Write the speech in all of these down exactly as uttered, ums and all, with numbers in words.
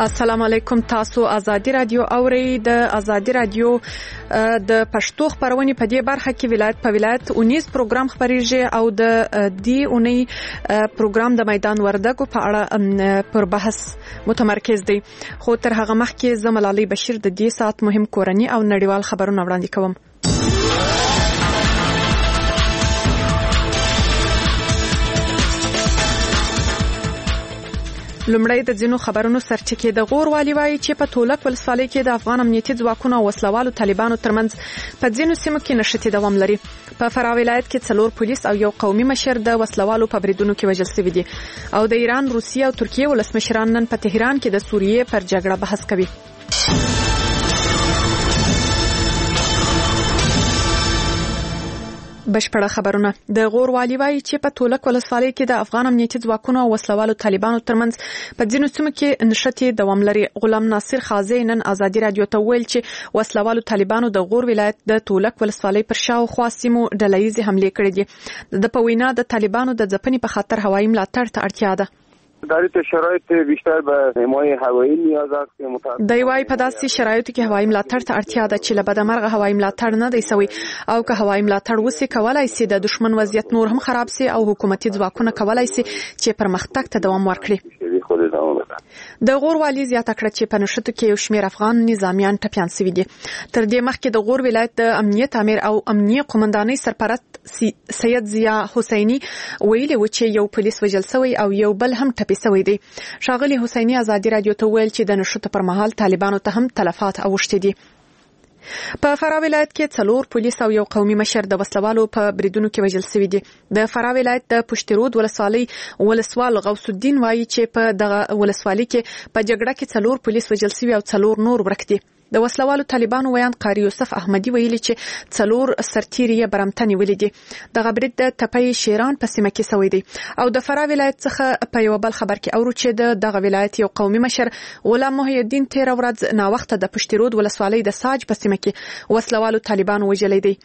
السلام علیکم. تاسو آزادي رادیو اورئ. د آزادي رادیو د پښتو خبرونه په دې برخه کې ولایت په ولایت اونیز پروګرام خبريږي او د دې اونۍ پروګرام د میدان وردګو په اړه پر بحث متمرکز دی. خو تر هغه مخکې زمل علي بشیر د دې سات مهم کورنی او نړیوال خبرونه وړاندې کوم. لومړی د ځینو خبرونو سرچکه د غور والی وایي چې په تولک ولسوالۍ کې د افغان امنیتي ځواکونو او وسلوالو طالبانو ترمنځ په ځینو سیمو کې نشټي دوام لري. په فراه ولایت کې څلور پولیس او یو قومي مشر د وسلوالو په بریدونو کې وژل شوي دي او د ایران، روسیې او ترکیې ولسمشران نن په تهران کې د سوریې پر جګړه بحث کوي. بشپړه خبرونه. د غور والی وایي چې په تولک ولسوالۍ کې د افغان امنیتي ځواکونو او وسلوالو طالبانو ترمنځ په ځینو سیمو کې نشټي دوام لري. غلام ناصر خازي نن آزادي رادیو ته ویل چې وسلوالو طالبانو د غور ولایت د تولک ولسوالۍ پر شاوخوا سیمو ډلهیزې حملې کړې دي. د په وینا د طالبانو د ځپنې په خاطر هوایي ملاتړ ته اړتیا ده. در این شرایط بیشتر به حمایت هوایی نیاز است که متأسفانه د وای په داسې شرایطو کې هوایي ملاتړ ته اړتیا ده چې له بدمرغه هوایي ملاتړ نه دی سوی او که هوایي ملاتړ وسی کولای سي د دشمن وضعیت نور هم خراب سي او حکومتي ځواکونه کولای سي چې پرمختګ ته دوام ورکړي. د غور والی زیاته کړه چې په نشټو کې یو شمېر افغان نظامیان ټپيان شوي دي. تر دې مخکې د غور ولایت د امنیت امیر او امنیه قومندانۍ سرپرست سید ضیا حسیني ویلي و چې یو پولیس وژل شوی او یو بل هم ټپي شوی دی. ښاغلي حسیني آزادي رادیو ته ویل چې د نشټو پر مهال طالبانو ته هم تلفات اوښتي دي. په فراه ولایت کې څلور پولیس او یو قومي مشر د وسلوالو په بریدونو کې وژل شوي دي. د فراه ولایت د پشترود ولسوالۍ ولسوال غوث الدین وایي چې په دغه ولسوالۍ کې په جګړه کې څلور پولیس وژل شوي او څلور نور ورک دي. د وسلوالو طالبانو ویان قاری یوسف احمدی ویلي چې څلور سرتیري برمتنی ولیدي. دغه برید د تپي شیران په سیمه کې شوی دی او د فراه ولایت څخه په یو بل خبر کې اورو چې د دغه ولایت یو قومي مشر غلام محی الدین تیر ورځ نا وخت د پشترود ولسوالۍ د ساج په سیمه کې وسلوالو طالبانو وژلی دی.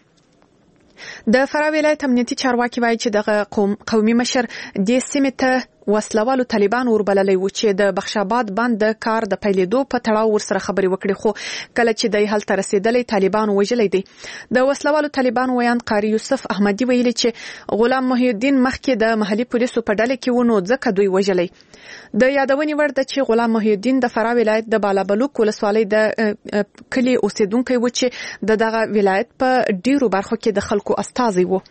د فراه ولایت امنیتي چارواکي وایي چې دغه قوم قومي مشر د سیمې ته وسلوالو طالبان وربللی و چې د بخشاباد بند د کار د پیلېدو په تړاو ورسره خبرې وکړي خو کله چې د هلته رسیدلی طالبان وژلی دی. د وسلوالو طالبان ویان قاری یوسف احمدی ویلي چې غلام محی الدین مخکې د محلي پولیسو په ډله کې و نو ځکه دوی وژلی. د یادونې وړ ده چې غلام محی الدین د فراه ولایت د بالابلوک ولسوالۍ د کلي اوسیدونکی و چې د دغه ولایت په ډیرو برخو کې د خلکو استازی و.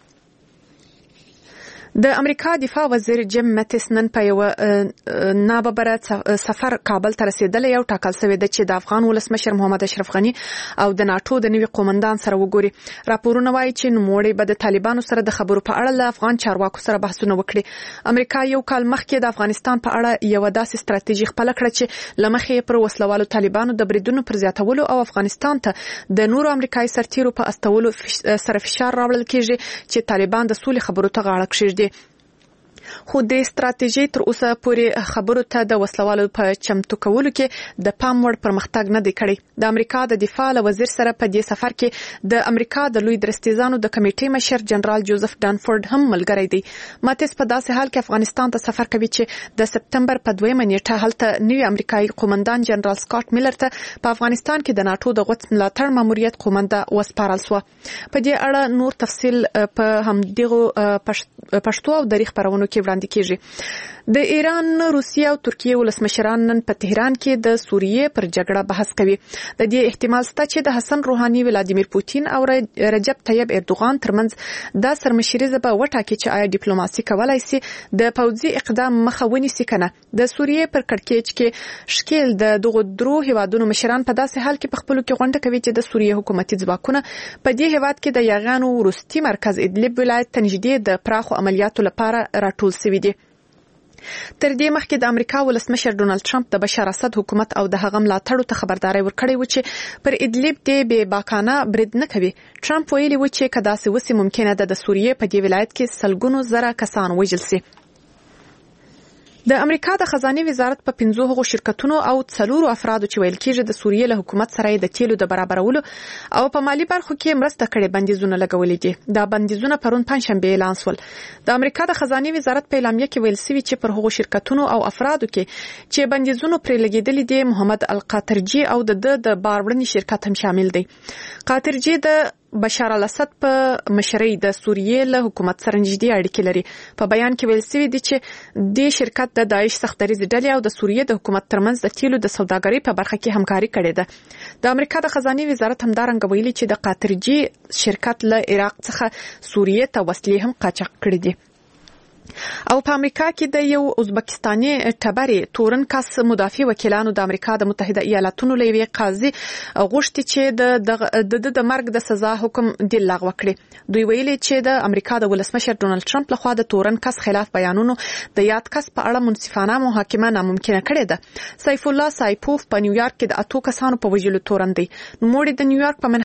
د امریکا دفاع وزیر جیم مټیس نن په یو ناببره سفر کابل ته رسیدلی او ټاکل شوی دی چې د افغان ولسمشر محمد اشرف غنی او د ناتو د نوي قومندان سره وګوري. راپورونه وایي چې نوموړی به د طالبانو سره د خبرو په اړه له افغان چارواکو سره بحثونه وکړي. امریکا یو کال مخکې د افغانستان په اړه یو داسې ستراتیژي خپل کړه چې لمخې پر وسلوالو طالبانو د بریدونو پر زیاتولو او افغانستان ته د نورو امریکایي سرتیرو په استولو سره فشار راوړل کیږي چې طالبان د سولې خبرو ته غاړه کېږدي. خو د ستراتیژي تر اوسه پورې خبرو ته د وسلوالو په چمتو کولو کې د پام وړ پرمختګ نه دی کړی. د امریکا د دفاع له وزیر سره په دې سفر کې د امریکا د لوی درستیزانو د کمیټې مشر جنرال جوزف ډانفورد هم ملګری دی. ماتیس په داسې حال کې افغانستان ته سفر کوي چې د سپتمبر په دویمه نیټه هلته نوی امریکایي قومندان جنرال سکاټ میلر ته په افغانستان کې د ناتو د غوڅ ملاتړ ماموریت قومنده وسپارل شو. په دې اړه نور تفصیل په همدغه پښتو او دری خبرونو کې وړاندې کیږي. د ایران، روسیې او ترکیې ولسمشران نن په تهران کې د سوریې پر جګړه بحث کوي. د دې احتمال شته چې د حسن روحاني، ولادیمیر پوتین او رجب طیب اردوغان ترمنځ د سرمشریزه په وټاکي چې آیا ډیپلوماسي کولای شي د پوځي اقدام مخه ونیسي کنه. د سوریې پر کړکېچ کې شکیل د دغه درو هیوادونو مشران په داسې حال کې په خپل کې غونډه کوي چې د سوریې حکومتي ځواکونه په دې هیواد کې د یاغانو وروستي مرکز ادلب ولایت ته نږدې د پراخو عملیاتو لپاره راټول شوي دي. تر دې مخکې د امریکا ولسمشر ډونالد ټرمپ د بشار اسد حکومت او د هغه ملاتړو ته خبرداري ورکړې و چې پر ادلب د بې باکانه برید نه کوي. ټرمپ ویلي و چې که داسې وسي ممکنه ده د سوریې په دې ولایت کې سلګونو زره کسان وژل شي. د امریکا د خزانه وزارت په پنځو هغو شرکتونو او څلورو افرادو چې ویل کېږي د سوریې له حکومت سره د تیلو د برابرولو او په مالی برخو کې مرسته کړې بندیزونه لګولې دي. دا بندیزونه پرون پنځشنبه اعلان شول. د امریکا د خزانه وزارت په اعلامیه کې ویل شوی چې پر هغو شرکتونو او افرادو کې چې بندیزونه پرې لګیدلې دي محمد القاطرجي او د د باروړنی شرکت هم شامل دي. قاطرجي د بشار الاسد په مشرۍ د سوریې له حکومت سره نږدې اړیکې لري. په بیان کې ویل شوی دی چې د شرکت د داعش سختدریز ډلې او د سوریې د حکومت ترمنځ د تیلو د سوداګرۍ په برخه کې همکاري کړې ده. د امریکا د خزانه وزارت همدارنګه ویلي چې د قاطرجي شرکت له عراق څخه سوریې ته وسلې هم قاچاق کړې دي. او په امریکا کې د یو ازبکستاني ټبري تورن کس مدافع وکیلانو د امریکا د متحده ایالاتونو له یوې قاضي غوښتي چې د د د مرګ د سزا حکم د لغوه کړي. دوی ویلي چې د امریکا د ولسمشر ډونالد ټرمپ لخوا د تورن کس خلاف بیانونو د یاد کس په اړه منصفانه محاکمه ناممکنه کړې ده. سیف الله سایپوف په نیویارک کې د اتو کسانو په وژلو تورن دی. نوموړي د نیویارک په